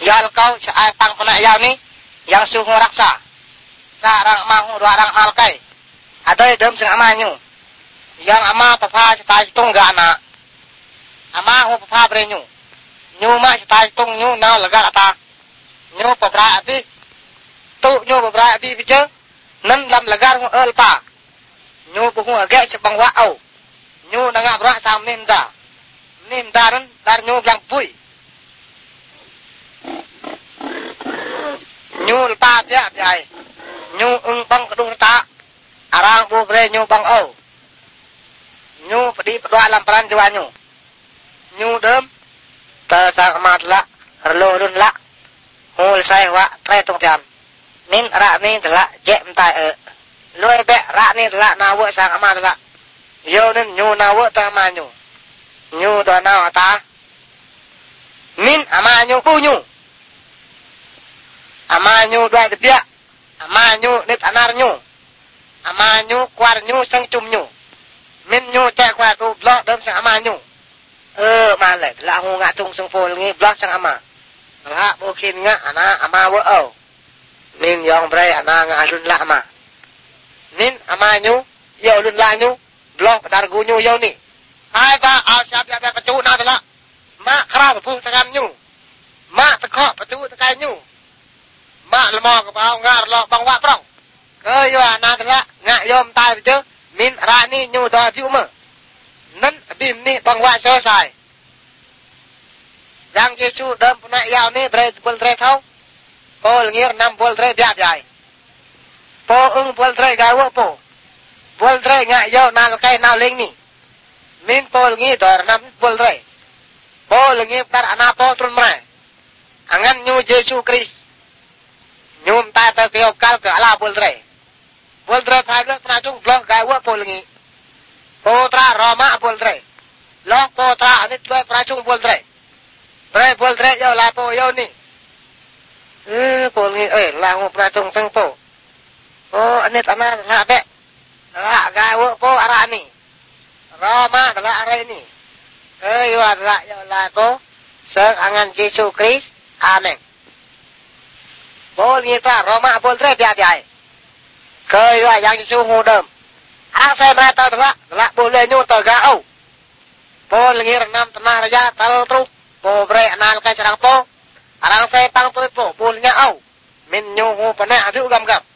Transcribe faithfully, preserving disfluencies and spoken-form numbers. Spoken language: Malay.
yal kau cai pang pena yau ni yang suhu raksa sarang mahu dua orang malkai ada dem sing amanyu yang ama papa cai tung ga anak ama hu papa brenyu nyu ma cai tung nyu nau laga apa nyu pabra api tu nyu pabra api bice nan lam lagar hu el pa nyu bu hu agak cepang wa au nyu nanga bra sam nim da nim daran dar nyu yang pui nyu pa ya jai nyu ung bang kedung ta arang bu bre nyu bang au nyu pedi pedua lam peran jwa nyu nyu dem ta sang mat la rlo run la hol sai wa tre tung jam nin ra ni la je mtai e loi be ra ni la na wo sang ma la yo nen nyu na wo ta ma nyu nyu do na ta min ama nyu bu nyu ama nyu dua de pia ama nyu nit anar nyu ama nyu kwar nyu sang chum nyu min nyu ta kwa tu blok dem sang ama nyu ơ ma le la hu nga tung sang fol ngi blok sang ama la bo kin nga ana ama wo au min yong bre ana nga lun la ama nin ama nyu yo lun la nyu blok dar gu nyu yo ni ai ba au siap ya ba tu na la ma kra bu tangan nyu ma ta kho pa tu ta kai nyu ma le mo ka ba nga lo bang wa prong ke yo ana la nga yom tai chứ min ra ni nyu do ju ma nan bim ni bang wa so sai yang Yesu dam puna yau ni bre bol tre thau pol ngir nam bol tre biap jai po ung bol tre ga wo po bol tre nga yo na kai nau ling ni min pol ngi dor nam bol tre pol ngi tar ana po trun mra angan nyu Yesu Kris nyum ta ta kyo kal ka ala bol tre bol tre phai le na chung blok ga wo pol ngi po tra roma bol tre lok po tra anit le pra chung bol tre bre bol tre yo la po yo ni eh pol ngi eh la ngo pra chung sang po oh anit ana la be la ga wo po ara ni roma la ara ni eh yo ara yo la po sang angan Yesu Kris amen bol ngi ta roma bol tre bia bia ke yo yang Yesu hu dem ang sai ra ta la la boleh nyu ta ga au pol ngi nam tanah raja tal tru po bre anal ka charang po arang sai pang tu po pol nya au min nyu hu pana adu gam gam